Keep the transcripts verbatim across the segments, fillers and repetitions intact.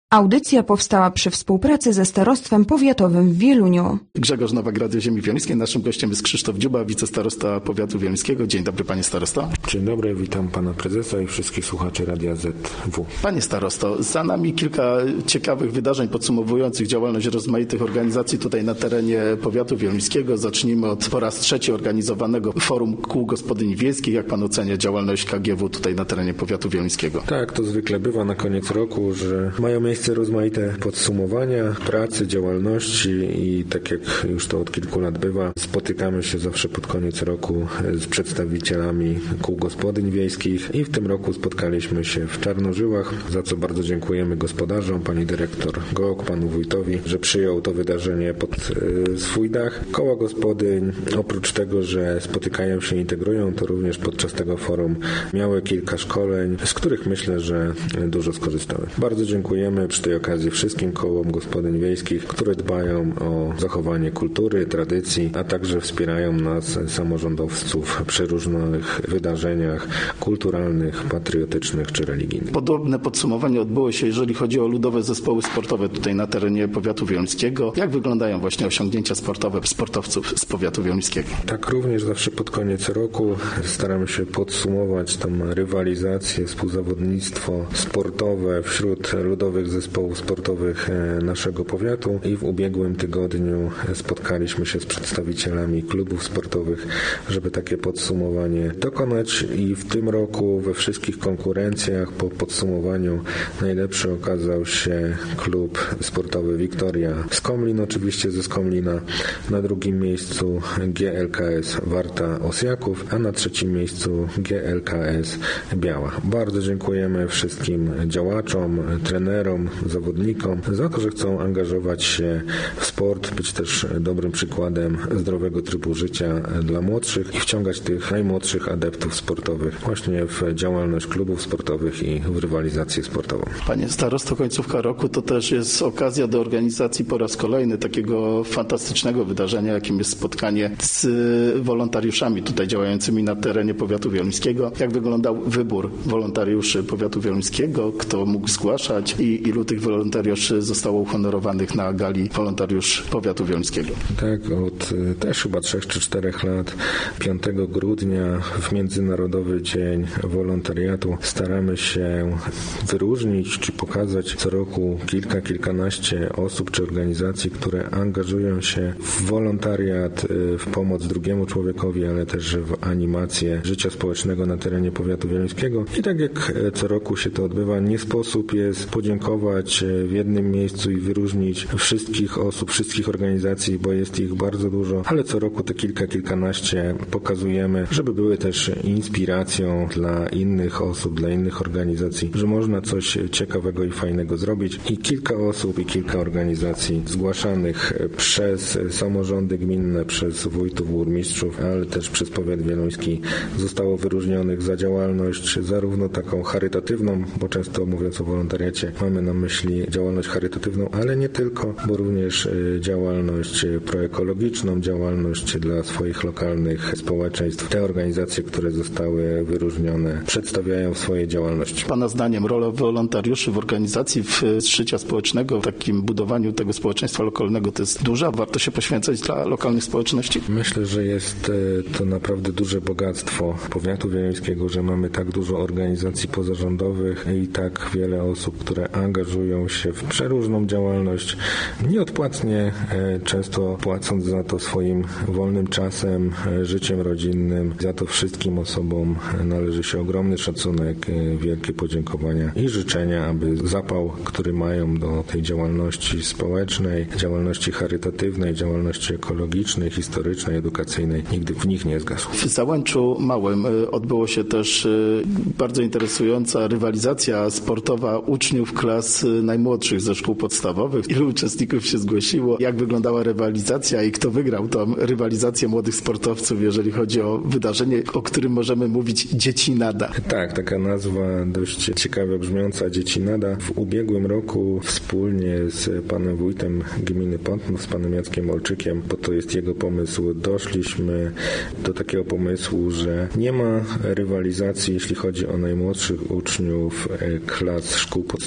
Audycja powstała przy współpracy ze Starostwem Powiatowym w Wieluniu. Grzegorz Nowak, Radio Ziemi Wieluńskiej. Naszym gościem jest Krzysztof Dziuba, wicestarosta Powiatu Wieluńskiego. Dzień dobry, panie starosto. Dzień dobry, witam pana prezesa i wszystkich słuchaczy Radia Z W. Panie starosto, za nami kilka ciekawych wydarzeń podsumowujących działalność rozmaitych organizacji tutaj na terenie Powiatu Wieluńskiego. Zacznijmy od po raz trzeci organizowanego Forum Kół Gospodyń Wiejskich. Jak pan ocenia działalność K G W tutaj na terenie Powiatu Wieluńskiego? Tak, to zwykle bywa na koniec roku, że mają miejsce rozmaite podsumowania pracy, działalności i tak jak już to od kilku lat bywa, spotykamy się zawsze pod koniec roku z przedstawicielami kół gospodyń wiejskich i w tym roku spotkaliśmy się w Czarnożyłach, za co bardzo dziękujemy gospodarzom, pani dyrektor Gołk, panu wójtowi, że przyjął to wydarzenie pod y, swój dach. Koła gospodyń, oprócz tego, że spotykają się i integrują, to również podczas tego forum miały kilka szkoleń, z których myślę, że dużo skorzystały. Bardzo dziękujemy przy tej okazji wszystkim kołom gospodyń wiejskich, które dbają o zachowanie kultury, tradycji, a także wspierają nas, samorządowców, przy różnych wydarzeniach kulturalnych, patriotycznych czy religijnych. Podobne podsumowanie odbyło się, jeżeli chodzi o ludowe zespoły sportowe tutaj na terenie Powiatu Wieluńskiego. Jak wyglądają właśnie osiągnięcia sportowe sportowców z Powiatu Wieluńskiego? Tak, również zawsze pod koniec roku staramy się podsumować tam rywalizację, współzawodnictwo sportowe wśród ludowych zespołów sportowych naszego powiatu i w ubiegłym tygodniu spotkaliśmy się z przedstawicielami klubów sportowych, żeby takie podsumowanie dokonać i w tym roku we wszystkich konkurencjach po podsumowaniu najlepszy okazał się klub sportowy Wiktoria z Komlin, oczywiście ze Skomlina, na drugim miejscu G L K S Warta Osjaków, a na trzecim miejscu G L K S Biała. Bardzo dziękujemy wszystkim działaczom, trenerom, zawodnikom za to, że chcą angażować się w sport, być też dobrym przykładem zdrowego trybu życia dla młodszych i wciągać tych najmłodszych adeptów sportowych właśnie w działalność klubów sportowych i w rywalizację sportową. Panie starosto, końcówka roku to też jest okazja do organizacji po raz kolejny takiego fantastycznego wydarzenia, jakim jest spotkanie z wolontariuszami tutaj działającymi na terenie Powiatu Wieluńskiego. Jak wyglądał wybór wolontariuszy Powiatu Wieluńskiego? Kto mógł zgłaszać i ilu tych wolontariuszy zostało uhonorowanych na gali wolontariusz Powiatu Wieluńskiego? Tak, od też chyba trzech czy czterech lat, piątego grudnia w Międzynarodowy Dzień Wolontariatu staramy się wyróżnić czy pokazać co roku kilka, kilkanaście osób czy organizacji, które angażują się w wolontariat, w pomoc drugiemu człowiekowi, ale też w animację życia społecznego na terenie Powiatu Wieluńskiego. I tak jak co roku się to odbywa, nie sposób jest podziękować w jednym miejscu i wyróżnić wszystkich osób, wszystkich organizacji, bo jest ich bardzo dużo, ale co roku te kilka, kilkanaście pokazujemy, żeby były też inspiracją dla innych osób, dla innych organizacji, że można coś ciekawego i fajnego zrobić. I kilka osób i kilka organizacji zgłaszanych przez samorządy gminne, przez wójtów, burmistrzów, ale też przez powiat wieluński zostało wyróżnionych za działalność zarówno taką charytatywną, bo często mówiąc o wolontariacie mamy na myśli działalność charytatywną, ale nie tylko, bo również działalność proekologiczną, działalność dla swoich lokalnych społeczeństw. Te organizacje, które zostały wyróżnione, przedstawiają swoje działalności. Pana zdaniem rola wolontariuszy w organizacji w życia społecznego, w takim budowaniu tego społeczeństwa lokalnego to jest duża? Warto się poświęcać dla lokalnych społeczności? Myślę, że jest to naprawdę duże bogactwo Powiatu Wieluńskiego, że mamy tak dużo organizacji pozarządowych i tak wiele osób, które angażują się w przeróżną działalność, nieodpłatnie, często płacąc za to swoim wolnym czasem, życiem rodzinnym. Za to wszystkim osobom należy się ogromny szacunek, wielkie podziękowania i życzenia, aby zapał, który mają do tej działalności społecznej, działalności charytatywnej, działalności ekologicznej, historycznej, edukacyjnej, nigdy w nich nie zgasł. W Załęczu Małym odbyło się też bardzo interesująca rywalizacja sportowa uczniów klas najmłodszych ze szkół podstawowych. Ilu uczestników się zgłosiło? Jak wyglądała rywalizacja i kto wygrał tą rywalizację młodych sportowców, jeżeli chodzi o wydarzenie, o którym możemy mówić Dziecinada? Tak, taka nazwa dość ciekawie brzmiąca, Dziecinada. W ubiegłym roku wspólnie z panem wójtem gminy Pątno, z panem Jackiem Olczykiem, bo to jest jego pomysł, doszliśmy do takiego pomysłu, że nie ma rywalizacji, jeśli chodzi o najmłodszych uczniów klas szkół podstawowych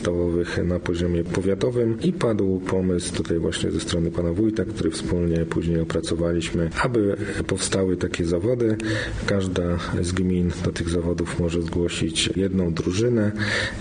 wokalnych na poziomie powiatowym i padł pomysł tutaj właśnie ze strony pana wójta, który wspólnie później opracowaliśmy, aby powstały takie zawody. Każda z gmin do tych zawodów może zgłosić jedną drużynę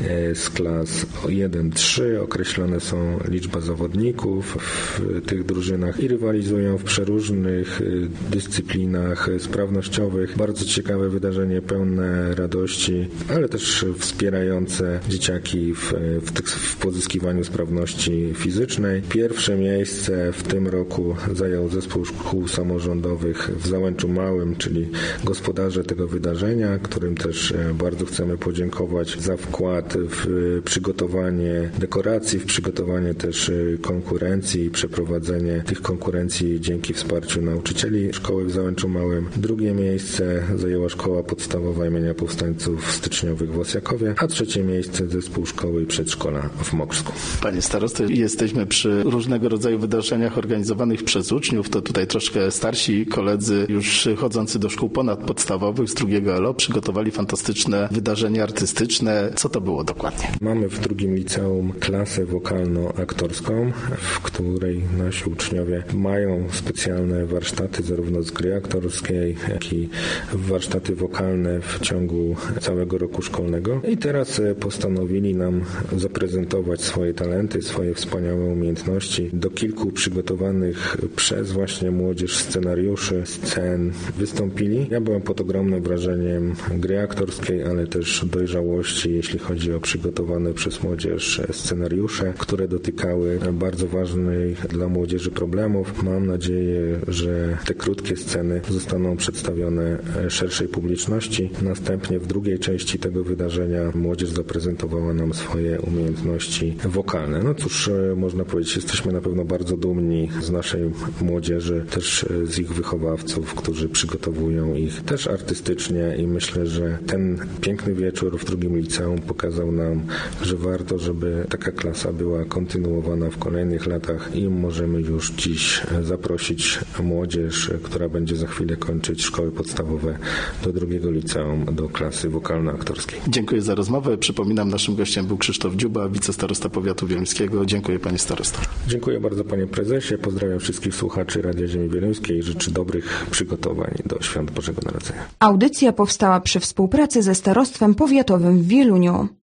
z klas jeden trzy. Określone są liczba zawodników w tych drużynach i rywalizują w przeróżnych dyscyplinach sprawnościowych. Bardzo ciekawe wydarzenie, pełne radości, ale też wspierające dzieciaki w, w, w pozyskiwaniu sprawności fizycznej. Pierwsze miejsce w tym roku zajął zespół szkół samorządowych w Załęczu Małym, czyli gospodarze tego wydarzenia, którym też bardzo chcemy podziękować za wkład w przygotowanie dekoracji, w przygotowanie też konkurencji i przeprowadzenie tych konkurencji dzięki wsparciu nauczycieli szkoły w Załęczu Małym. Drugie miejsce zajęła Szkoła Podstawowa imienia Powstańców Styczniowych w Osjakowie, a trzecie miejsce zespół szkoły i przedszkola w Mokrzyku. Panie starosto, jesteśmy przy różnego rodzaju wydarzeniach organizowanych przez uczniów. To tutaj troszkę starsi koledzy już chodzący do szkół ponadpodstawowych z drugiego L O przygotowali fantastyczne wydarzenia artystyczne. Co to było dokładnie? Mamy w drugim liceum klasę wokalno-aktorską, w której nasi uczniowie mają specjalne warsztaty zarówno z gry aktorskiej, jak i warsztaty wokalne w ciągu całego roku szkolnego. I teraz postanowili nam zaprezentować swoje talenty, swoje wspaniałe umiejętności. Do kilku przygotowanych przez właśnie młodzież scenariuszy, scen wystąpili. Ja byłem pod ogromnym wrażeniem gry aktorskiej, ale też dojrzałości, jeśli chodzi o przygotowane przez młodzież scenariusze, które dotykały bardzo ważnych dla młodzieży problemów. Mam nadzieję, że te krótkie sceny zostaną przedstawione szerszej publiczności. Następnie w drugiej części tego wydarzenia młodzież zaprezentowała nam swoje umiejętności wokalne. No cóż, można powiedzieć, jesteśmy na pewno bardzo dumni z naszej młodzieży, też z ich wychowawców, którzy przygotowują ich też artystycznie i myślę, że ten piękny wieczór w drugim liceum pokazał nam, że warto, żeby taka klasa była kontynuowana w kolejnych latach i możemy już dziś zaprosić młodzież, która będzie za chwilę kończyć szkoły podstawowe, do drugiego liceum, do klasy wokalno-aktorskiej. Dziękuję za rozmowę. Przypominam, naszym gościem był Krzysztof Dziuba, wicestarosta powiatu wieluńskiego. Dziękuję panie starosto. Dziękuję bardzo panie prezesie. Pozdrawiam wszystkich słuchaczy Radia Ziemi Wieluńskiej i życzę dobrych przygotowań do Świąt Bożego Narodzenia. Audycja powstała przy współpracy ze Starostwem Powiatowym w Wieluniu.